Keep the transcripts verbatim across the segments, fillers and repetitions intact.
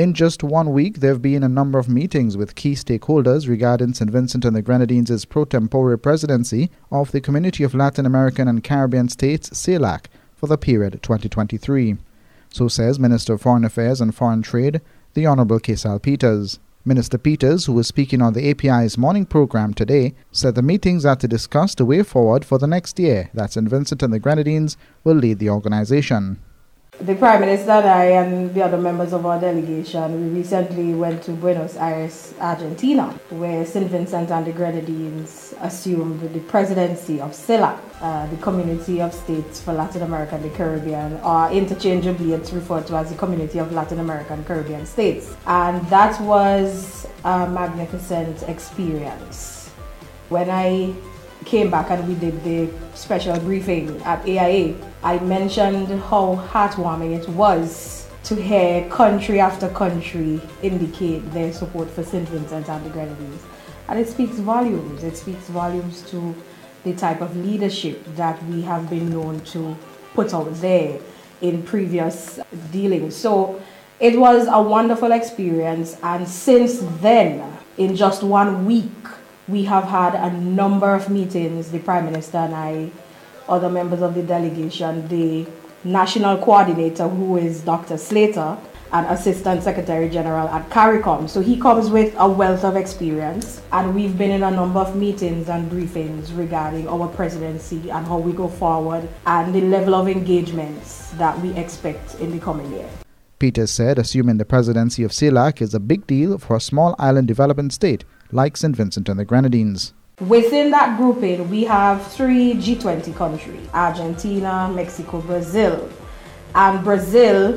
In just one week, there have been a number of meetings with key stakeholders regarding Saint Vincent and the Grenadines' pro tempore presidency of the Community of Latin American and Caribbean States, CELAC, for the period twenty twenty-three. So says Minister of Foreign Affairs and Foreign Trade, the Honourable Kesal Peters. Minister Peters, who was speaking on the A P I's morning program today, said the meetings are to discuss the way forward for the next year that Saint Vincent and the Grenadines will lead the organization. The Prime Minister and I and the other members of our delegation, we recently went to Buenos Aires, Argentina, where Saint Vincent and the Grenadines assumed the presidency of CELAC, uh, the Community of States for Latin America and the Caribbean, or interchangeably it's referred to as the Community of Latin America and Caribbean States. And that was a magnificent experience. When I came back and we did the special briefing at A I A, I mentioned how heartwarming it was to hear country after country indicate their support for Saint Vincent and the Grenadines. And it speaks volumes. It speaks volumes to the type of leadership that we have been known to put out there in previous dealings. So it was a wonderful experience, and since then, in just one week, we have had a number of meetings, the Prime Minister and I, other members of the delegation, the national coordinator, who is Doctor Slater, and Assistant Secretary General at CARICOM. So he comes with a wealth of experience, and we've been in a number of meetings and briefings regarding our presidency and how we go forward and the level of engagements that we expect in the coming year. Peters said assuming the presidency of CELAC is a big deal for a small island development state like Saint Vincent and the Grenadines. Within that grouping, we have three G twenty countries, Argentina, Mexico, Brazil. And Brazil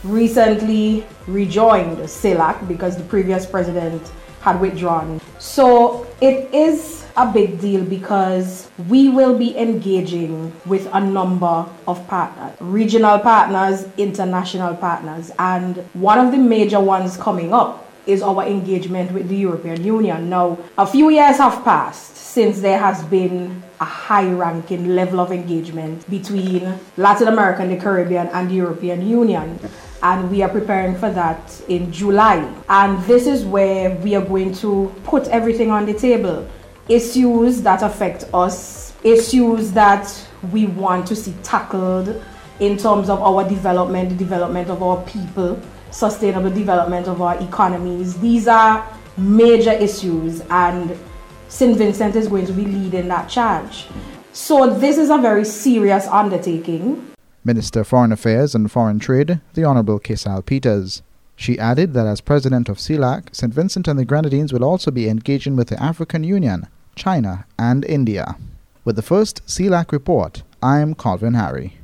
recently rejoined CELAC because the previous president had withdrawn. So it is a big deal because we will be engaging with a number of partners, regional partners, international partners. And one of the major ones coming up is our engagement with the European Union. Now, a few years have passed since there has been a high-ranking level of engagement between Latin America and the Caribbean and the European Union. And we are preparing for that in July. And this is where we are going to put everything on the table. Issues that affect us, issues that we want to see tackled in terms of our development, the development of our people, sustainable development of our economies. These are major issues, and Saint Vincent is going to be leading that charge. So this is a very serious undertaking. Minister of Foreign Affairs and Foreign Trade, the Honourable Kesal Peters. She added that as president of CELAC, Saint Vincent and the Grenadines will also be engaging with the African Union, China and India. With the first CELAC report, I'm Calvin Harry.